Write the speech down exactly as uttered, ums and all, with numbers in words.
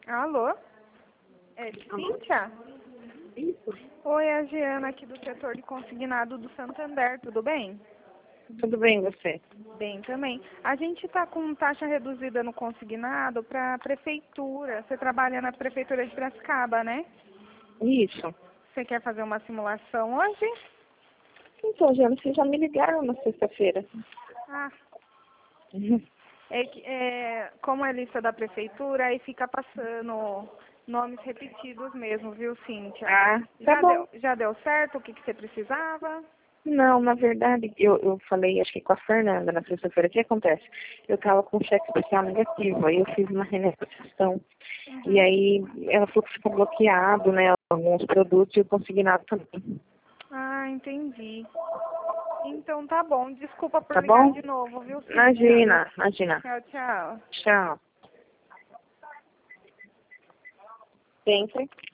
Alô? É Cíntia? Isso. Oi, é a Giana aqui do setor de consignado do Santander, tudo bem? Tudo bem, você? Bem também. A gente está com taxa reduzida no consignado para a prefeitura. Você trabalha na prefeitura de Piracicaba, né? Isso. Você quer fazer uma simulação hoje? Então, Giana, vocês já me ligaram na sexta-feira. Ah, Uhum. é, que- é, como é lista da prefeitura, aí fica passando nomes repetidos mesmo, viu, Cíntia? Ah, tá Já bom. deu, já deu certo o que, que você precisava? Não, na verdade, eu, eu falei, acho que com a Fernanda na sexta-feira, o que acontece? Eu estava com cheque especial negativo, aí eu fiz uma renegociação. E Uhum. aí ela falou que ficou bloqueado, né, alguns produtos e o consignado também. Ah, entendi. Então tá bom. Desculpa por Tá ligar bom? de novo, viu, Cíntia? Imagina, imagina. Tchau, tchau. Tchau. Sempre.